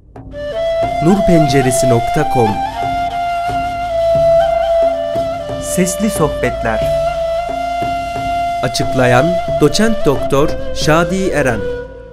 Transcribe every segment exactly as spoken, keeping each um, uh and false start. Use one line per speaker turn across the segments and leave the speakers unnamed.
nurpenceresi nokta com Sesli Sohbetler. Açıklayan Doçent Doktor Şadi Eren.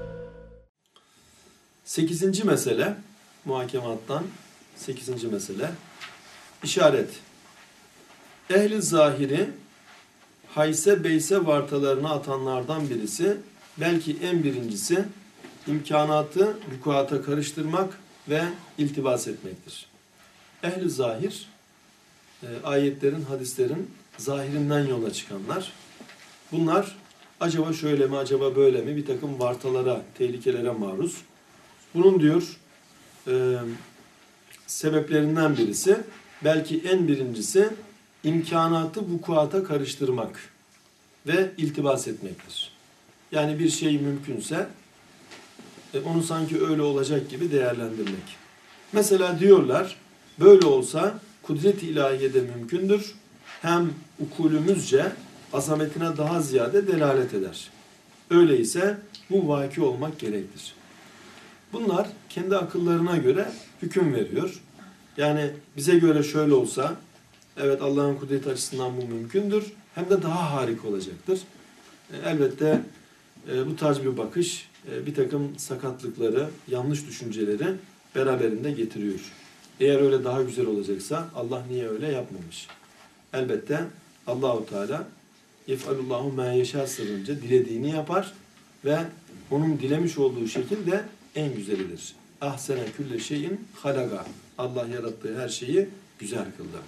Sekizinci mesele, muhakemattan sekizinci mesele, işaret. Ehli zahiri hayse beyse vartalarına atanlardan birisi, belki en birincisi, imkanatı vukuata karıştırmak ve iltibas etmektir. Ehli zahir, e, ayetlerin, hadislerin zahirinden yola çıkanlar. Bunlar acaba şöyle mi, acaba böyle mi bir takım vartalara, tehlikelere maruz. Bunun diyor e, sebeplerinden birisi, belki en birincisi imkanatı vukuata karıştırmak ve iltibas etmektir. Yani bir şey mümkünse e, onu sanki öyle olacak gibi değerlendirmek. Mesela diyorlar, böyle olsa kudret-i ilahiyede mümkündür. Hem ukulümüzce azametine daha ziyade delalet eder. Öyleyse bu vaki olmak gerektir. Bunlar kendi akıllarına göre hüküm veriyor. Yani bize göre şöyle olsa, evet Allah'ın kudreti açısından bu mümkündür. Hem de daha harika olacaktır. E, elbette e, bu tarz bir bakış e, bir takım sakatlıkları, yanlış düşünceleri beraberinde getiriyor. Eğer öyle daha güzel olacaksa Allah niye öyle yapmamış? Elbette Allahu Teala yef'alullahu ma yeşâ sırrınca dilediğini yapar ve onun dilemiş olduğu şekilde en güzelidir. Ahsene külle şeyin halaga. Allah yarattığı her şeyi güzel kıldı.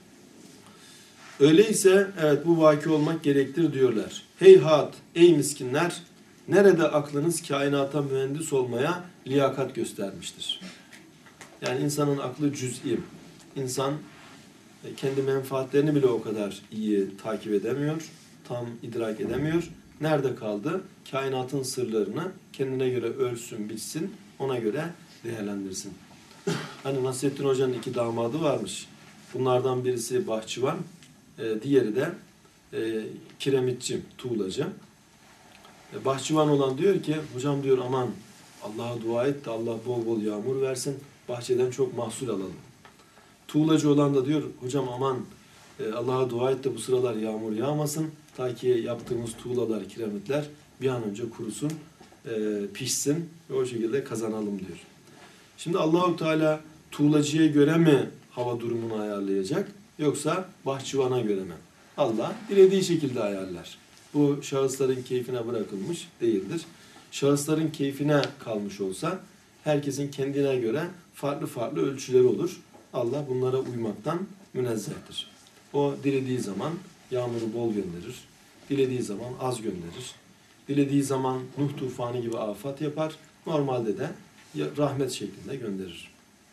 Öyleyse evet bu vaki olmak gerektir diyorlar. Heyhat ey miskinler, nerede aklınız kainata mühendis olmaya liyakat göstermiştir? Yani insanın aklı cüz'i. İnsan kendi menfaatlerini bile o kadar iyi takip edemiyor, tam idrak edemiyor. Nerede kaldı? Kainatın sırlarını kendine göre ölsün, bilsin, ona göre değerlendirsin. Hani Nasrettin Hoca'nın iki damadı varmış. Bunlardan birisi bahçıvan, diğeri de kiremitçi, tuğlacı. Bahçıvan olan diyor ki, hocam diyor aman Allah'a dua et de Allah bol bol yağmur versin, bahçeden çok mahsul alalım. Tuğlacı olan da diyor, hocam aman Allah'a dua et de bu sıralar yağmur yağmasın, ta ki yaptığımız tuğlalar, kiremitler bir an önce kurusun, pişsin ve o şekilde kazanalım diyor. Şimdi Allahu Teala tuğlacıya göre mi hava durumunu ayarlayacak, yoksa bahçıvana göre mi? Allah dilediği şekilde ayarlar. Bu şahısların keyfine bırakılmış değildir. Şahısların keyfine kalmış olsa herkesin kendine göre farklı farklı ölçüleri olur. Allah bunlara uymaktan münezzehtir. O dilediği zaman yağmuru bol gönderir. Dilediği zaman az gönderir. Dilediği zaman Nuh tufanı gibi afat yapar. Normalde de rahmet şeklinde gönderir.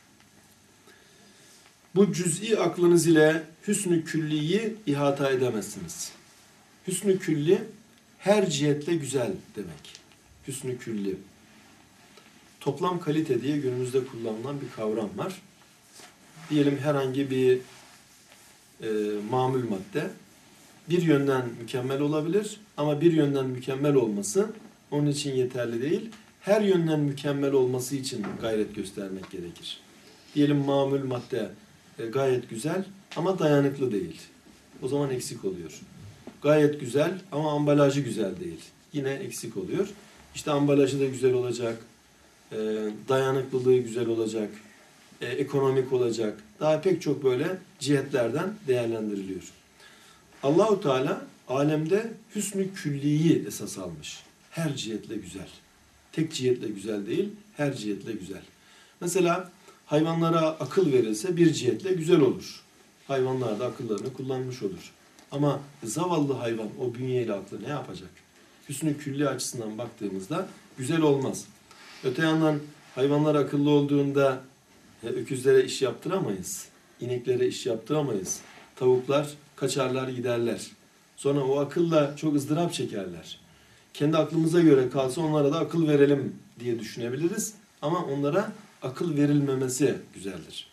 Bu cüz'i aklınız ile hüsnü külliyi ihata edemezsiniz. Hüsnü külli her cihetle güzel demek. Hüsnü külli. Toplam kalite diye günümüzde kullanılan bir kavram var. Diyelim herhangi bir e, mamul madde bir yönden mükemmel olabilir ama bir yönden mükemmel olması onun için yeterli değil. Her yönden mükemmel olması için gayret göstermek gerekir. Diyelim mamul madde e, gayet güzel ama dayanıklı değil. O zaman eksik oluyor. Gayet güzel ama ambalajı güzel değil. Yine eksik oluyor. İşte ambalajı da güzel olacak, e, dayanıklılığı güzel olacak, e, ekonomik olacak. Daha pek çok böyle cihetlerden değerlendiriliyor. Allahu Teala alemde hüsnü külliyi esas almış. Her cihetle güzel. Tek cihetle güzel değil, her cihetle güzel. Mesela hayvanlara akıl verilse bir cihetle güzel olur. Hayvanlar da akıllarını kullanmış olur. Ama zavallı hayvan o bünyeyle aklı ne yapacak? Hüsnü külli açısından baktığımızda güzel olmaz. Öte yandan hayvanlar akıllı olduğunda e, öküzlere iş yaptıramayız. İneklere iş yaptıramayız. Tavuklar kaçarlar giderler. Sonra o akılla çok ızdırap çekerler. Kendi aklımıza göre kalsa onlara da akıl verelim diye düşünebiliriz. Ama onlara akıl verilmemesi güzeldir.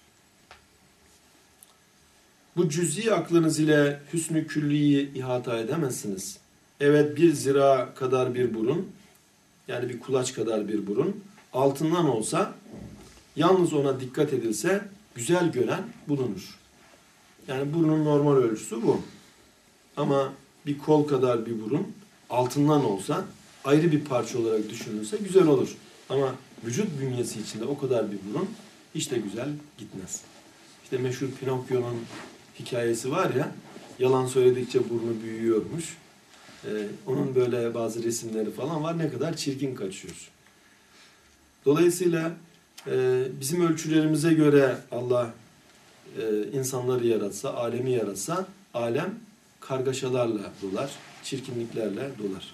Bu cüz'i aklınız ile hüsnü külliyi ihata edemezsiniz. Evet bir zira kadar bir burun, yani bir kulaç kadar bir burun, altından olsa Yalnız ona dikkat edilse güzel gören bulunur. Yani burnun normal ölçüsü bu. Ama bir kol kadar bir burun altından olsa ayrı bir parça olarak düşünülse güzel olur. Ama vücut bünyesi içinde o kadar bir burun hiç de güzel gitmez. İşte meşhur Pinokyo'nun hikayesi var ya, yalan söyledikçe burnu büyüyormuş. Ee, onun böyle bazı resimleri falan var, ne kadar çirkin kaçıyor. Dolayısıyla e, bizim ölçülerimize göre Allah e, insanları yaratsa, alemi yaratsa, alem kargaşalarla dolar, çirkinliklerle dolar.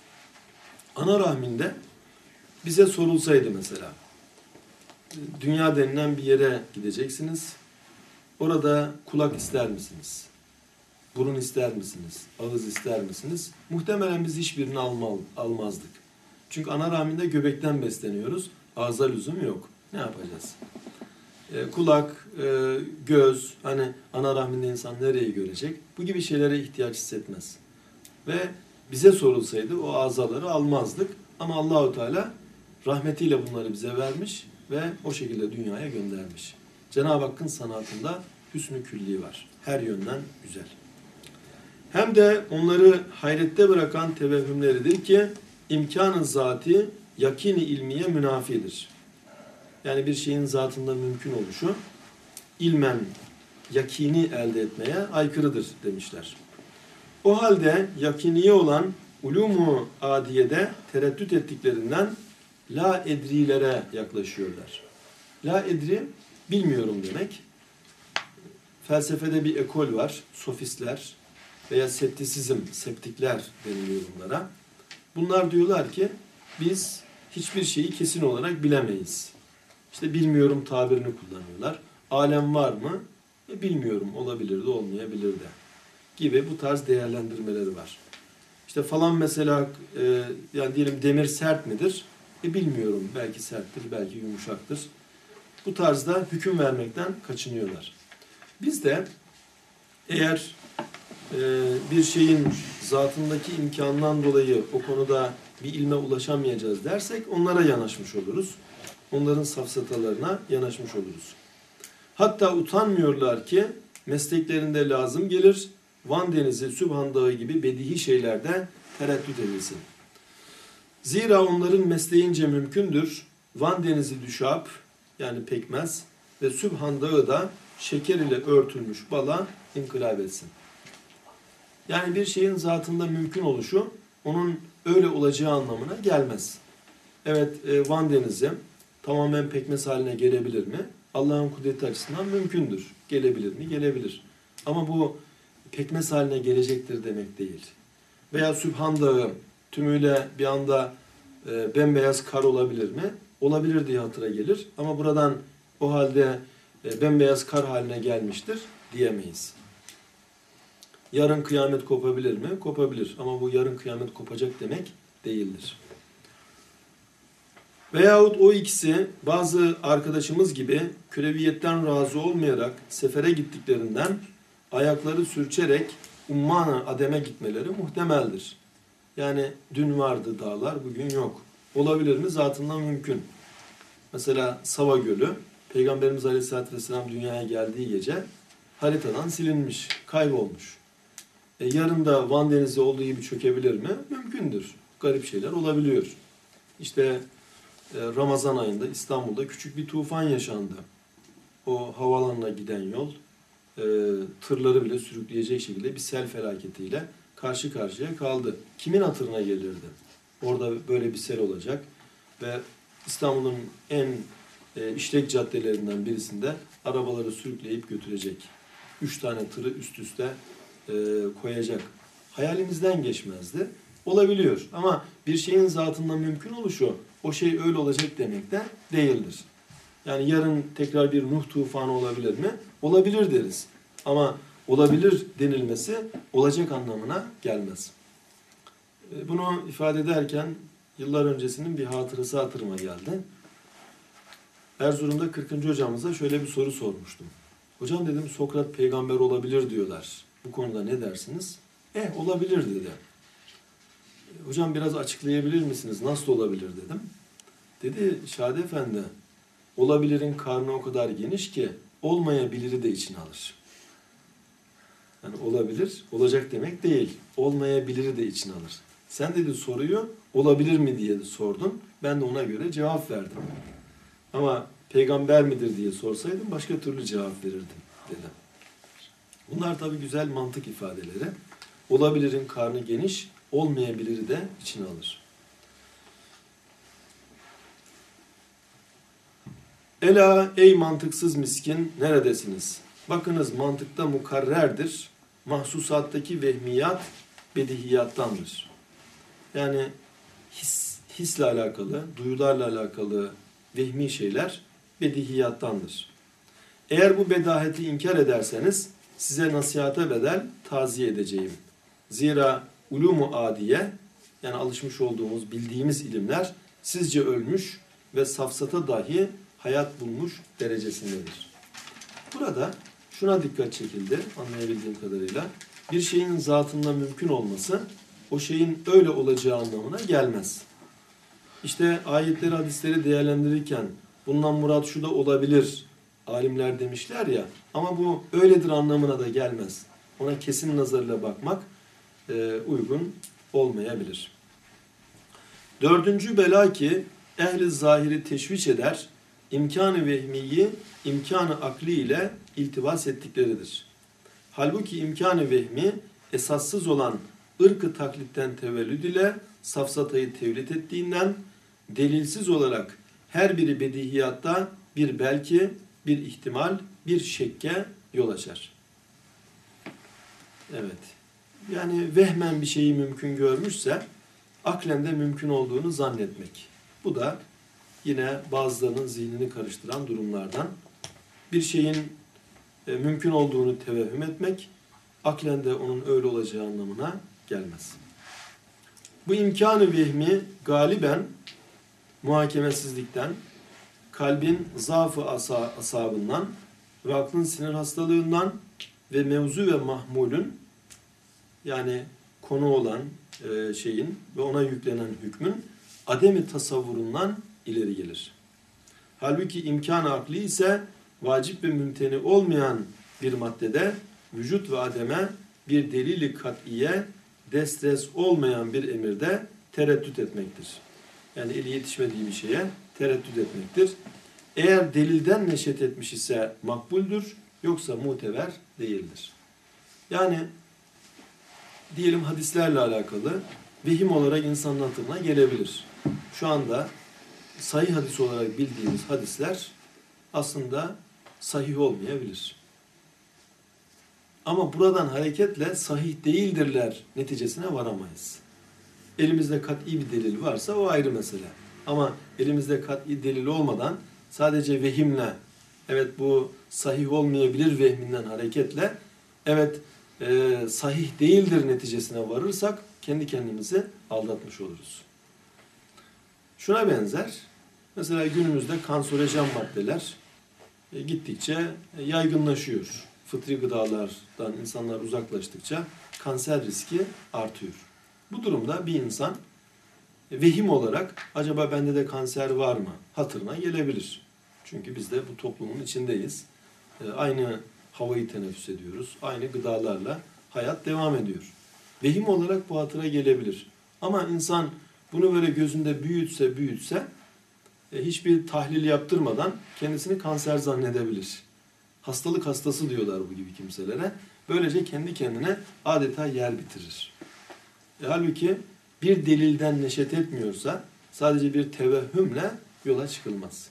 Ana rahminde bize sorulsaydı mesela, dünya denilen bir yere gideceksiniz, orada kulak ister misiniz? Burun ister misiniz? Ağız ister misiniz? Muhtemelen biz hiçbirini alma, almazdık. Çünkü ana rahminde göbekten besleniyoruz. Ağza lüzum yok. Ne yapacağız? E, kulak, e, göz, hani ana rahminde insan nereyi görecek? Bu gibi şeylere ihtiyaç hissetmez. Ve bize sorulsaydı o azaları almazdık. Ama Allahu Teala rahmetiyle bunları bize vermiş ve o şekilde dünyaya göndermiş. Cenab-ı Hakk'ın sanatında hüsnü külli var. Her yönden güzel. Hem de onları hayrette bırakan tevehhümleridir ki imkanın zati yakini ilmiye münafidir. Yani bir şeyin zatında mümkün oluşu ilmen yakini elde etmeye aykırıdır demişler. O halde yakiniye olan ulumu adiyede tereddüt ettiklerinden la edrilere yaklaşıyorlar. La edri bilmiyorum demek. Felsefede bir ekol var, sofistler veya septisizm, septikler deniliyor bunlara. Bunlar diyorlar ki biz hiçbir şeyi kesin olarak bilemeyiz. İşte bilmiyorum tabirini kullanıyorlar. Alem var mı? E, bilmiyorum, olabilir de olmayabilir de gibi bu tarz değerlendirmeleri var. İşte falan mesela e, yani diyelim demir sert midir? E, bilmiyorum, belki serttir, belki yumuşaktır. Bu tarzda hüküm vermekten kaçınıyorlar. Biz de eğer e, bir şeyin zatındaki imkanından dolayı o konuda bir ilme ulaşamayacağız dersek onlara yanaşmış oluruz. Onların safsatalarına yanaşmış oluruz. Hatta utanmıyorlar ki mesleklerinde lazım gelir, Van Denizi, Sübhan Dağı gibi bedihi şeylerde tereddüt edilsin. Zira onların mesleğince mümkündür, Van Denizi düşap, yani pekmez ve Sübhan Dağı da şeker ile örtülmüş bala inkılap etsin. Yani bir şeyin zatında mümkün oluşu, onun öyle olacağı anlamına gelmez. Evet, e, Van Denizi tamamen pekmez haline gelebilir mi? Allah'ın kudreti açısından mümkündür. Gelebilir mi? Gelebilir. Ama bu pekmez haline gelecektir demek değil. Veya Sübhan Dağı tümüyle bir anda e, bembeyaz kar olabilir mi? Olabilir diye hatıra gelir. Ama buradan o halde e, bembeyaz kar haline gelmiştir diyemeyiz. Yarın kıyamet kopabilir mi? Kopabilir. Ama bu yarın kıyamet kopacak demek değildir. Veyahut o ikisi bazı arkadaşımız gibi küreviyetten razı olmayarak sefere gittiklerinden ayakları sürçerek umman-ı ademe gitmeleri muhtemeldir. Yani dün vardı dağlar, bugün yok. Olabilir mi? Zatından mümkün. Mesela Sava Gölü, Peygamberimiz Aleyhisselatü Vesselam dünyaya geldiği gece haritadan silinmiş, kaybolmuş. E, yarın da Van Denizi olduğu gibi çökebilir mi? Mümkündür. Garip şeyler olabiliyor. İşte Ramazan ayında İstanbul'da küçük bir tufan yaşandı. O havaalanına giden yol e, tırları bile sürükleyecek şekilde bir sel felaketiyle karşı karşıya kaldı. Kimin hatırına gelirdi? Orada böyle bir sel olacak ve İstanbul'un en e, işlek caddelerinden birisinde arabaları sürükleyip götürecek. Üç tane tırı üst üste e, koyacak. Hayalimizden geçmezdi. Olabiliyor ama bir şeyin zatında mümkün oluşu o şey öyle olacak demek de değildir. Yani yarın tekrar bir Nuh tufanı olabilir mi? Olabilir deriz. Ama olabilir denilmesi olacak anlamına gelmez. Bunu ifade ederken yıllar öncesinin bir hatırası hatırıma geldi. Erzurum'da kırkıncı hocamıza şöyle bir soru sormuştum. Hocam dedim Sokrat peygamber olabilir diyorlar. Bu konuda ne dersiniz? Eh olabilir dedi. Hocam biraz açıklayabilir misiniz? Nasıl olabilir dedim. Dedi Şadi Efendi, olabilirin karnı o kadar geniş ki olmayabiliri de içine alır. Yani olabilir, olacak demek değil. Olmayabiliri de içine alır. Sen dedi soruyu olabilir mi diye sordun. Ben de ona göre cevap verdim. Ama peygamber midir diye sorsaydım başka türlü cevap verirdim dedim. Bunlar tabii güzel mantık ifadeleri. Olabilirin karnı geniş, olmayabiliri de içine alır. Ela ey mantıksız miskin neredesiniz? Bakınız mantıkta mukarrerdir. Mahsusattaki vehmiyat bedihiyattandır. Yani his, hisle alakalı, duyularla alakalı vehmi şeyler bedihiyattandır. Eğer bu bedaheti inkar ederseniz size nasihate bedel taziye edeceğim. Zira ulûmu adiye, yani alışmış olduğumuz, bildiğimiz ilimler sizce ölmüş ve safsata dahi hayat bulmuş derecesindedir. Burada şuna dikkat çekildi anlayabildiğim kadarıyla. Bir şeyin zatında mümkün olması o şeyin öyle olacağı anlamına gelmez. İşte ayetleri, hadisleri değerlendirirken bundan murat şu da olabilir alimler demişler ya, ama bu öyledir anlamına da gelmez. Ona kesin nazarıyla bakmak e, uygun olmayabilir. Dördüncü bela ki ehli zahiri teşviş eder, imkanı vehmiyi imkanı akli ile iltibas ettikleridir. Halbuki imkanı vehmi esassız olan ırkı taklitten tevellüd ile safsatayı tevlit ettiğinden delilsiz olarak her biri bedihiyatta bir belki, bir ihtimal, bir şekke yol açar. Evet. Yani vehmen bir şeyi mümkün görmüşse aklen de mümkün olduğunu zannetmek. Bu da yine bazılarının zihnini karıştıran durumlardan. Bir şeyin e, mümkün olduğunu tevehhüm etmek, aklen de onun öyle olacağı anlamına gelmez. Bu imkanı vehmi galiben muhakemesizlikten, kalbin zaaf-ı asa, asabından ve aklın sinir hastalığından ve mevzu ve mahmulün, yani konu olan e, şeyin ve ona yüklenen hükmün ademi tasavvurundan ileri gelir. Halbuki imkan-ı akli ise vacip ve mümteni olmayan bir maddede vücut ve ademe bir delil-i kat'iye destres olmayan bir emirde tereddüt etmektir. Yani eli yetişmediği bir şeye tereddüt etmektir. Eğer delilden neşet etmiş ise makbuldür, yoksa muteber değildir. Yani diyelim hadislerle alakalı vehim olarak insanın hatırına gelebilir. Şu anda sahih hadis olarak bildiğimiz hadisler aslında sahih olmayabilir. Ama buradan hareketle sahih değildirler neticesine varamayız. Elimizde kat'i bir delil varsa o ayrı mesele. Ama elimizde kat'i delil olmadan sadece vehimle, evet bu sahih olmayabilir vehminden hareketle, evet e, sahih değildir neticesine varırsak kendi kendimizi aldatmış oluruz. Şuna benzer, mesela günümüzde kanserojen maddeler e, gittikçe e, yaygınlaşıyor. Fıtri gıdalardan insanlar uzaklaştıkça kanser riski artıyor. Bu durumda bir insan e, vehim olarak acaba bende de kanser var mı hatırına gelebilir. Çünkü biz de bu toplumun içindeyiz. E, aynı havayı teneffüs ediyoruz. Aynı gıdalarla hayat devam ediyor. Vehim olarak bu hatıra gelebilir. Ama insan bunu böyle gözünde büyütse büyütse e, hiçbir tahlil yaptırmadan kendisini kanser zannedebilir. Hastalık hastası diyorlar bu gibi kimselere. Böylece kendi kendine adeta yer bitirir. E, halbuki bir delilden neşet etmiyorsa sadece bir tevehhümle yola çıkılmaz.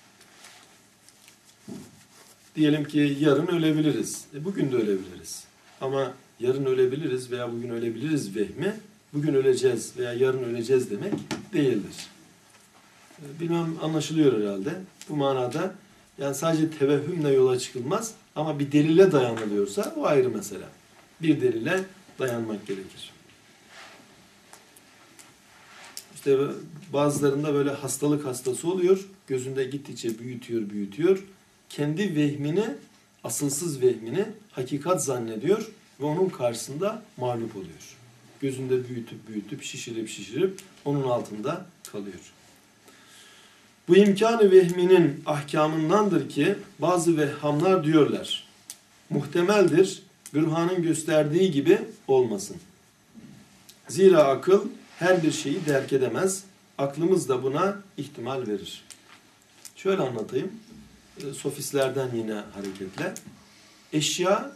Diyelim ki yarın ölebiliriz. E, bugün de ölebiliriz. Ama yarın ölebiliriz veya bugün ölebiliriz vehmi, bugün öleceğiz veya yarın öleceğiz demek değildir. E, bilmem anlaşılıyor herhalde. Bu manada yani sadece tevehhümle yola çıkılmaz ama bir delile dayanılıyorsa o ayrı mesele. Bir delile dayanmak gerekir. İşte bazılarında böyle hastalık hastası oluyor. Gözünde gittikçe büyütüyor, büyütüyor. Kendi vehmini, asılsız vehmini hakikat zannediyor ve onun karşısında mağlup oluyor. Gözünde büyütüp büyütüp şişirip şişirip onun altında kalıyor. Bu imkanı vehminin ahkamındandır ki bazı vehhamlar diyorlar. Muhtemeldir, bürhanın gösterdiği gibi olmasın. Zira akıl her bir şeyi derk edemez. Aklımız da buna ihtimal verir. Şöyle anlatayım. Sofistlerden yine hareketle. Eşya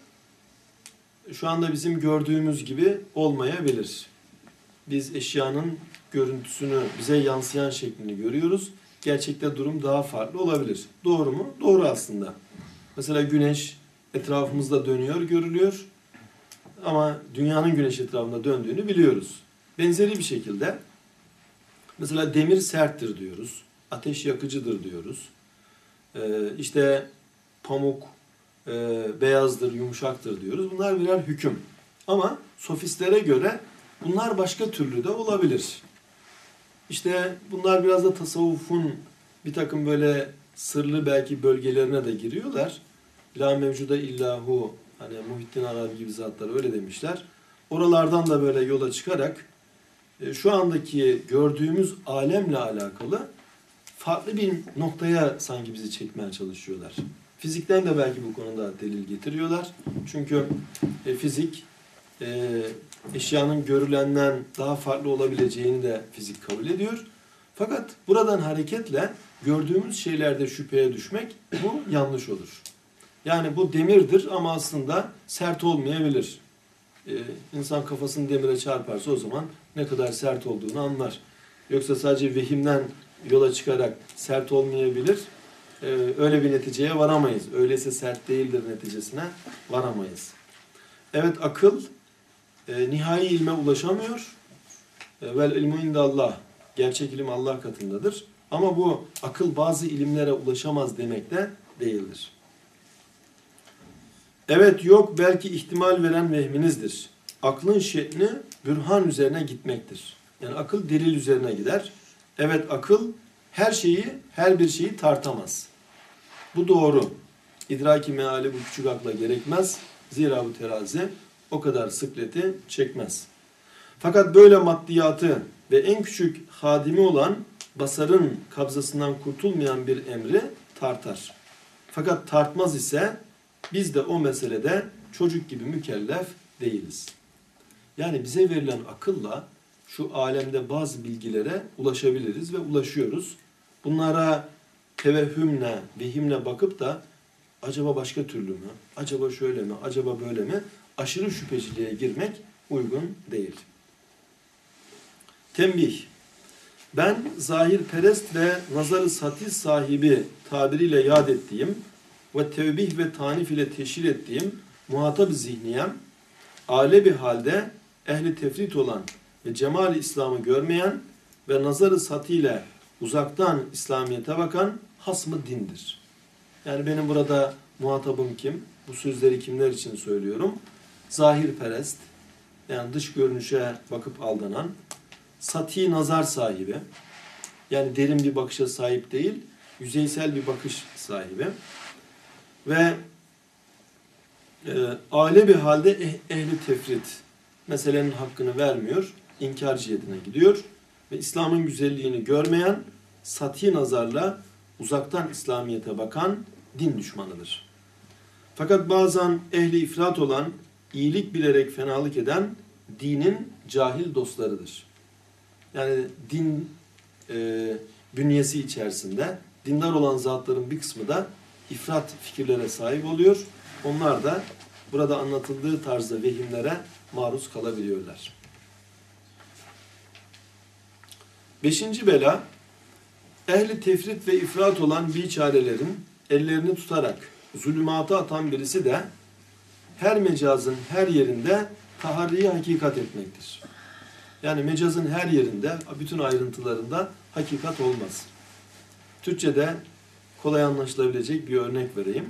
şu anda bizim gördüğümüz gibi olmayabilir. Biz eşyanın görüntüsünü, bize yansıyan şeklini görüyoruz. Gerçekte durum daha farklı olabilir. Doğru mu? Doğru aslında. Mesela güneş etrafımızda dönüyor, görülüyor. Ama dünyanın güneş etrafında döndüğünü biliyoruz. Benzeri bir şekilde mesela demir serttir diyoruz. Ateş yakıcıdır diyoruz. Ee, işte pamuk e, beyazdır, yumuşaktır diyoruz. Bunlar birer hüküm. Ama sofistlere göre bunlar başka türlü de olabilir. İşte bunlar biraz da tasavvufun bir takım böyle sırlı belki bölgelerine de giriyorlar. La mevcuda illahu, hani Muhittin Arabi gibi zatlar öyle demişler. Oralardan da böyle yola çıkarak e, şu andaki gördüğümüz alemle alakalı farklı bir noktaya sanki bizi çekmeye çalışıyorlar. Fizikten de belki bu konuda delil getiriyorlar. Çünkü e, fizik e, eşyanın görülenden daha farklı olabileceğini de fizik kabul ediyor. Fakat buradan hareketle gördüğümüz şeylerde şüpheye düşmek bu yanlış olur. Yani bu demirdir ama aslında sert olmayabilir. Ee, insan kafasını demire çarparsa o zaman ne kadar sert olduğunu anlar. Yoksa sadece vehimden yola çıkarak sert olmayabilir. Ee, öyle bir neticeye varamayız. Öyleyse sert değildir neticesine varamayız. Evet, akıl e, nihai ilme ulaşamıyor. E, vel ilmu indallah. Gerçek ilim Allah katındadır. Ama bu akıl bazı ilimlere ulaşamaz demek de değildir. Evet, yok, belki ihtimal veren vehminizdir. Aklın şe'ni bürhan üzerine gitmektir. Yani akıl delil üzerine gider. Evet, akıl her şeyi, her bir şeyi tartamaz. Bu doğru. İdraki meali bu küçük akla gerekmez. Zira bu terazi o kadar sıkleti çekmez. Fakat böyle maddiyatı ve en küçük hadimi olan basarın kabzasından kurtulmayan bir emri tartar. Fakat tartmaz ise biz de o meselede çocuk gibi mükellef değiliz. Yani bize verilen akılla şu alemde bazı bilgilere ulaşabiliriz ve ulaşıyoruz. Bunlara tevehhümle, vehimle bakıp da acaba başka türlü mü, acaba şöyle mi, acaba böyle mi, aşırı şüpheciliğe girmek uygun değil. Tembih. Ben zahirperest ve nazar-ı satis sahibi tabiriyle yad ettiğim ve tevbih ve tanif ile teşhir ettiğim muhatap-ı zihniyem, âle bir halde ehli tefrit olan ve cemal-i İslam'ı görmeyen ve nazar-ı satiyle uzaktan İslamiyet'e bakan hasmı dindir. Yani benim burada muhatabım kim? Bu sözleri kimler için söylüyorum? Zahirperest, yani dış görünüşe bakıp aldanan, sati nazar sahibi, yani derin bir bakışa sahip değil, yüzeysel bir bakış sahibi ve e, âle bir halde eh, ehli tefrit, meselenin hakkını vermiyor, inkar cihetine gidiyor ve İslam'ın güzelliğini görmeyen, sati nazarla uzaktan İslamiyet'e bakan din düşmanıdır. Fakat bazen ehli ifrat olan, iyilik bilerek fenalık eden dinin cahil dostlarıdır. Yani din e, bünyesi içerisinde dindar olan zatların bir kısmı da ifrat fikirlere sahip oluyor. Onlar da burada anlatıldığı tarzda vehimlere maruz kalabiliyorlar. Beşinci bela, ehli tefrit ve ifrat olan biçarelerin ellerini tutarak zulümata atan birisi de her mecazın her yerinde taharriyi hakikat etmektir. Yani mecazın her yerinde, bütün ayrıntılarında hakikat olmaz. Türkçe'de kolay anlaşılabilecek bir örnek vereyim.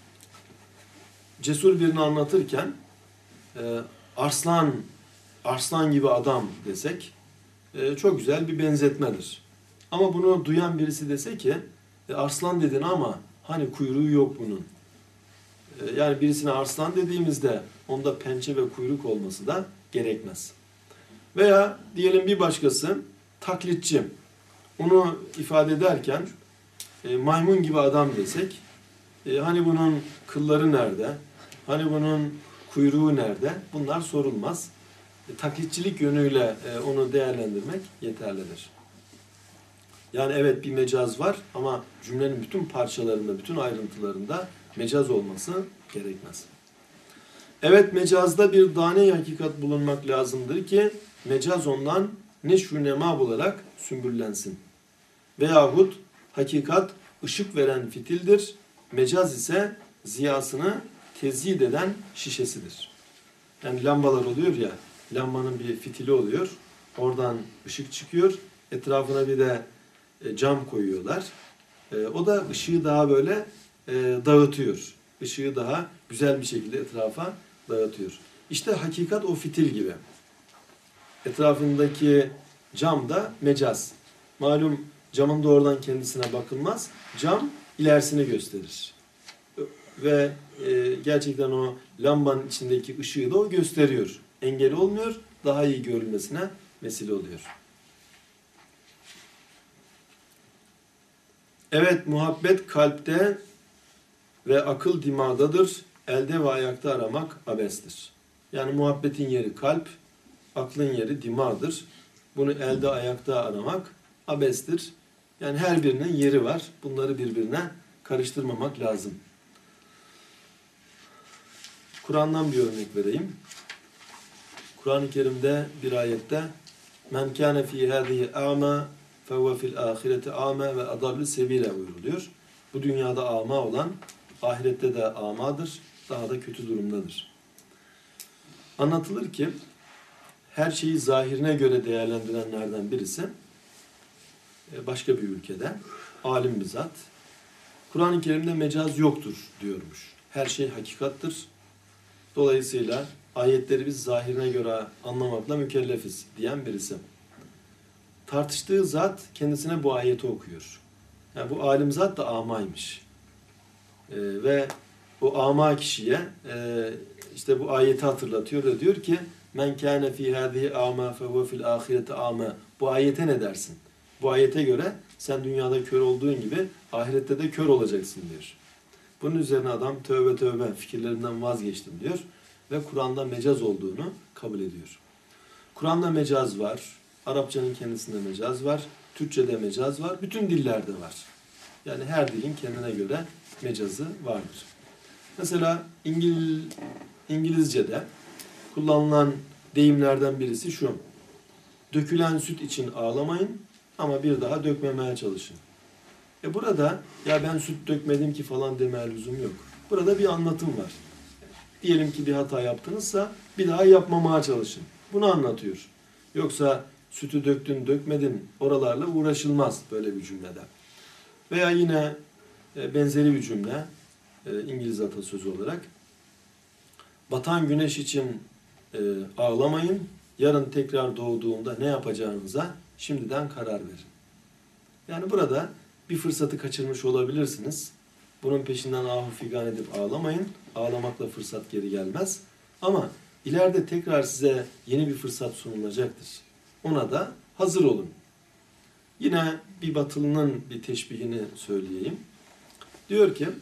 Cesur birini anlatırken e, arslan, arslan gibi adam desek e, çok güzel bir benzetmedir. Ama bunu duyan birisi dese ki e, arslan dedin ama hani kuyruğu yok bunun. E, yani birisine arslan dediğimizde onda pençe ve kuyruk olması da gerekmez. Veya diyelim bir başkası taklitçi. Onu ifade ederken e, maymun gibi adam desek, e, hani bunun kılları nerede, hani bunun kuyruğu nerede, bunlar sorulmaz. E, taklitçilik yönüyle e, onu değerlendirmek yeterlidir. Yani evet bir mecaz var ama cümlenin bütün parçalarında, bütün ayrıntılarında mecaz olması gerekmez. Evet mecazda bir tane hakikat bulunmak lazımdır ki mecaz ondan neşr-ü nema olarak sümbüllensin. Veyahut hakikat ışık veren fitildir, mecaz ise ziyasını tezyid eden şişesidir. Yani lambalar oluyor ya, lambanın bir fitili oluyor, oradan ışık çıkıyor, etrafına bir de cam koyuyorlar. O da ışığı daha böyle dağıtıyor. Işığı daha güzel bir şekilde etrafa dağıtıyor. İşte hakikat o fitil gibi. Etrafındaki cam da mecaz. Malum camın doğrudan kendisine bakılmaz. Cam ilerisini gösterir. Ve e, gerçekten o lambanın içindeki ışığı da o gösteriyor. Engel olmuyor, daha iyi görülmesine vesile oluyor. Evet, muhabbet kalpte ve akıl dimağdadır. Elde ve ayakta aramak abestir. Yani muhabbetin yeri kalp, aklın yeri dimağdır. Bunu elde ayakta aramak abestir. Yani her birinin yeri var. Bunları birbirine karıştırmamak lazım. Kur'an'dan bir örnek vereyim. Kur'an-ı Kerim'de bir ayette men kâne fî hâzihi âmâ fevve fil âhireti âmâ ve adallu sebîle buyuruluyor. Bu dünyada ama olan ahirette de amadır, daha da kötü durumdadır. Anlatılır ki her şeyi zahirine göre değerlendirenlerden birisi başka bir ülkede alim bir zat. Kur'an-ı Kerim'de mecaz yoktur diyormuş. Her şey hakikattır. Dolayısıyla ayetleri biz zahirine göre anlamakla mükellefiz diyen birisi. Tartıştığı zat kendisine bu ayeti okuyor. Yani bu alim zat da amaymış. Ee, ve o ama kişiye e, işte bu ayeti hatırlatıyor ve diyor ki men kâne fî hâzihi âmâ fehuve fil âhireti âmâ. Bu ayete ne dersin? Bu ayete göre sen dünyada kör olduğun gibi ahirette de kör olacaksın diyor. Bunun üzerine adam tövbe tövbe fikirlerinden vazgeçtim diyor ve Kur'an'da mecaz olduğunu kabul ediyor. Kur'an'da mecaz var, Arapçanın kendisinde mecaz var, Türkçe'de mecaz var, bütün dillerde var. Yani her dilin kendine göre mecazı vardır. Mesela İngil, İngilizce'de kullanılan deyimlerden birisi şu. Dökülen süt için ağlamayın ama bir daha dökmemeye çalışın. E burada ya ben süt dökmedim ki falan demeye lüzum yok. Burada bir anlatım var. Diyelim ki bir hata yaptınızsa bir daha yapmamaya çalışın. Bunu anlatıyor. Yoksa sütü döktün dökmedin oralarla uğraşılmaz böyle bir cümlede. Veya yine benzeri bir cümle İngiliz atasözü olarak batan güneş için ağlamayın, yarın tekrar doğduğunda ne yapacağınıza şimdiden karar verin. Yani burada bir fırsatı kaçırmış olabilirsiniz. Bunun peşinden ahu figan edip ağlamayın. Ağlamakla fırsat geri gelmez. Ama ileride tekrar size yeni bir fırsat sunulacaktır. Ona da hazır olun. Yine bir batılının bir teşbihini söyleyeyim. Diyor ki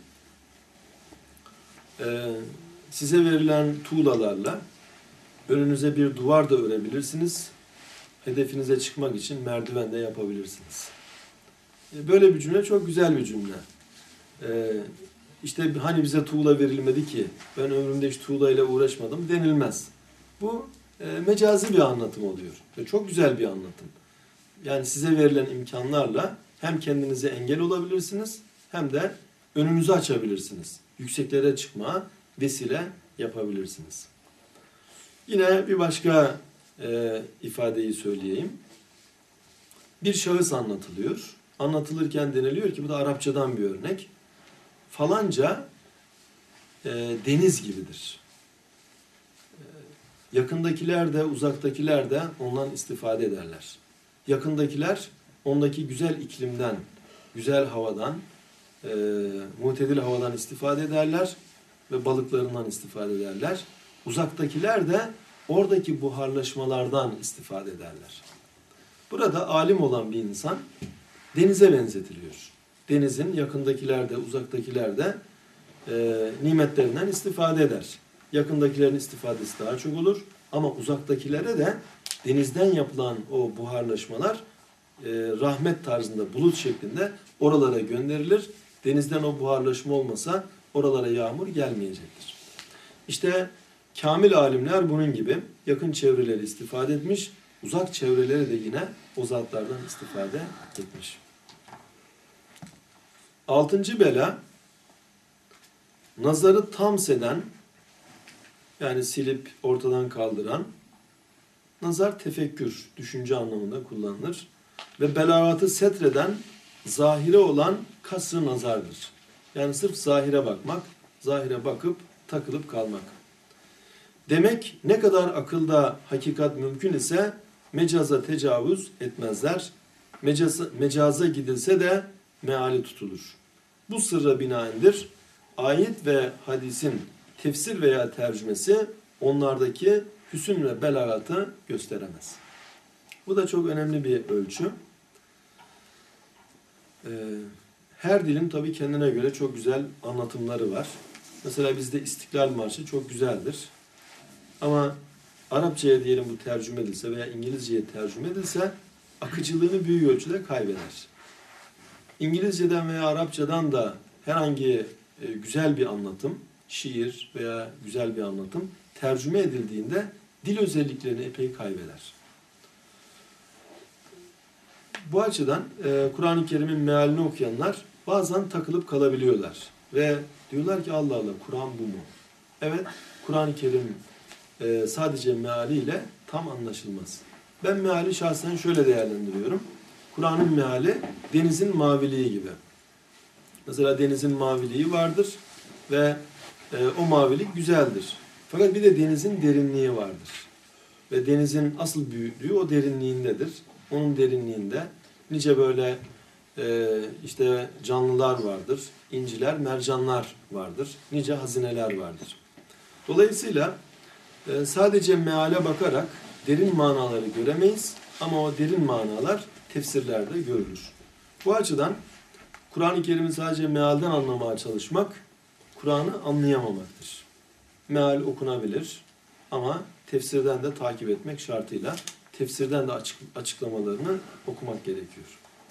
e, size verilen tuğlalarla önünüze bir duvar da örebilirsiniz. Hedefinize çıkmak için merdiven de yapabilirsiniz. E, böyle bir cümle çok güzel bir cümle. E, işte hani bize tuğla verilmedi ki ben ömrümde hiç tuğlayla uğraşmadım denilmez. Bu e, mecazi bir anlatım oluyor. Ve çok güzel bir anlatım. Yani size verilen imkanlarla hem kendinize engel olabilirsiniz hem de önünüzü açabilirsiniz. Yükseklere çıkmaya vesile yapabilirsiniz. Yine bir başka e, ifadeyi söyleyeyim. Bir şahıs anlatılıyor. Anlatılırken deniliyor ki bu da Arapçadan bir örnek. Falanca e, deniz gibidir. E, yakındakiler de uzaktakiler de ondan istifade ederler. Yakındakiler ondaki güzel iklimden, güzel havadan, e, mutedil havadan istifade ederler ve balıklarından istifade ederler. Uzaktakiler de oradaki buharlaşmalardan istifade ederler. Burada alim olan bir insan denize benzetiliyor. denizin yakındakiler de uzaktakiler de e, nimetlerinden istifade eder. Yakındakilerin istifadesi daha çok olur ama uzaktakilere de denizden yapılan o buharlaşmalar e, rahmet tarzında bulut şeklinde oralara gönderilir. Denizden o buharlaşma olmasa oralara yağmur gelmeyecektir. İşte kamil alimler bunun gibi yakın çevreleri istifade etmiş, uzak çevreleri de yine o zatlardan istifade etmiş. Altıncı bela, nazarı tamseden, yani silip ortadan kaldıran, nazar tefekkür, düşünce anlamında kullanılır. Ve belagatı setreden, zahire olan kasr-ı nazardır. Yani sırf zahire bakmak, zahire bakıp takılıp kalmak. Demek ne kadar akılda hakikat mümkün ise mecaza tecavüz etmezler. Mecaza, mecaza gidilse de meali tutulur. Bu sırra binaendir. Ayet ve hadisin tefsir veya tercümesi onlardaki hüsn ve belagatı gösteremez. Bu da çok önemli bir ölçü. Ee, her dilin tabii kendine göre çok güzel anlatımları var. Mesela bizde İstiklal Marşı çok güzeldir. Ama Arapçaya diyelim bu tercüme edilse veya İngilizceye tercüme edilse akıcılığını büyük ölçüde kaybeder. İngilizceden veya Arapçadan da herhangi e, güzel bir anlatım, şiir veya güzel bir anlatım tercüme edildiğinde dil özelliklerini epey kaybeder. Bu açıdan e, Kur'an-ı Kerim'in mealini okuyanlar bazen takılıp kalabiliyorlar. Ve diyorlar ki Allah Allah Kur'an bu mu? Evet, Kur'an-ı Kerim e, sadece mealiyle tam anlaşılmaz. Ben meali şahsen şöyle değerlendiriyorum. Kur'an'ın meali denizin maviliği gibi. Mesela denizin maviliği vardır ve e, o mavilik güzeldir. Fakat bir de denizin derinliği vardır. Ve denizin asıl büyüklüğü o derinliğindedir. Onun derinliğinde nice böyle e, işte canlılar vardır, inciler, mercanlar vardır, nice hazineler vardır. Dolayısıyla e, sadece meale bakarak derin manaları göremeyiz ama o derin manalar tefsirlerde görülür. Bu açıdan Kur'an-ı Kerim'i sadece mealden anlamaya çalışmak, Kur'an'ı anlayamamaktır. Meal okunabilir ama tefsirden de takip etmek şartıyla tefsirden de açık, açıklamalarını okumak gerekiyor.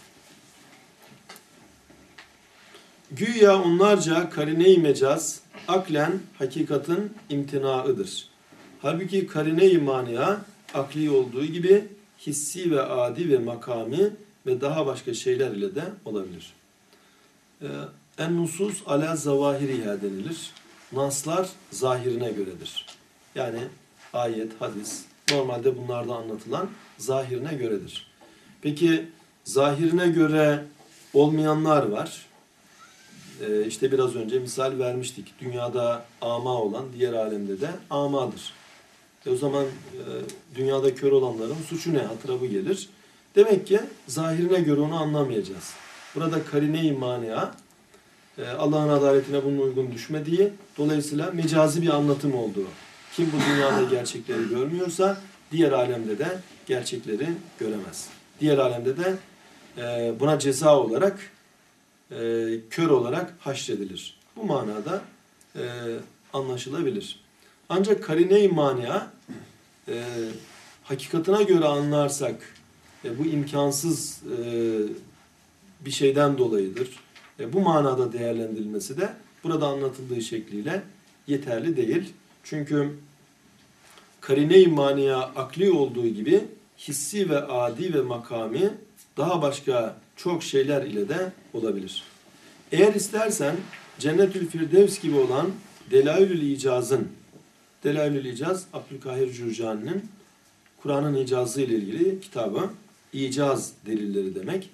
Güya onlarca karine-i mecaz, aklen hakikatin imtinaıdır. Halbuki karine-i mania, akli olduğu gibi hissi ve adi ve makami ve daha başka şeyler ile de olabilir. En-nusus ala zavahiriha denilir. Naslar zahirine göredir. Yani ayet, hadis, normalde bunlarda anlatılan zahirine göredir. Peki zahirine göre olmayanlar var. Ee, işte biraz önce misal vermiştik. Dünyada ama olan diğer alemde de amadır. E o zaman e, dünyada kör olanların suçu ne? Hatıra bu gelir. Demek ki zahirine göre onu anlamayacağız. Burada karine-i mania e, Allah'ın adaletine bunun uygun düşmediği, dolayısıyla mecazi bir anlatım olduğu. Kim bu dünyada gerçekleri görmüyorsa diğer alemde de gerçekleri göremez. Diğer alemde de e, buna ceza olarak e, kör olarak haşredilir. Bu manada e, anlaşılabilir. Ancak karine-i mania e, hakikatine göre anlarsak e, bu imkansız e, bir şeyden dolayıdır. E, bu manada değerlendirilmesi de burada anlatıldığı şekliyle yeterli değil. Çünkü karine-i mania akli olduğu gibi hissi ve adi ve makami daha başka çok şeyler ile de olabilir. Eğer istersen Cennetül Firdevs gibi olan Delailül İcaz'ın, Delailül İcaz, Abdülkahir Cürcani'nin Kur'an'ın icazı ile ilgili kitabı, İcaz delilleri demek.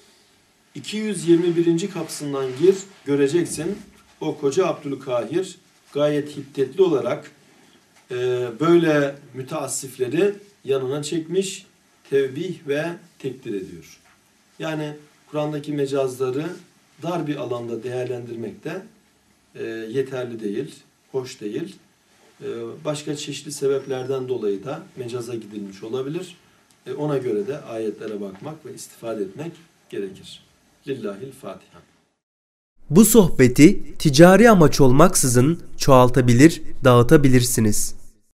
iki yüz yirmi birinci kapısından gir, göreceksin. O koca Abdülkahir gayet hiddetli olarak e, böyle müteassifleri yanına çekmiş, tevbih ve tekdir ediyor. Yani Kur'an'daki mecazları dar bir alanda değerlendirmek de e, yeterli değil, hoş değil. E, başka çeşitli sebeplerden dolayı da mecaza gidilmiş olabilir. E, ona göre de ayetlere bakmak ve istifade etmek gerekir. Lillahil Fatiha.
Bu sohbeti ticari amaç olmaksızın çoğaltabilir, dağıtabilirsiniz.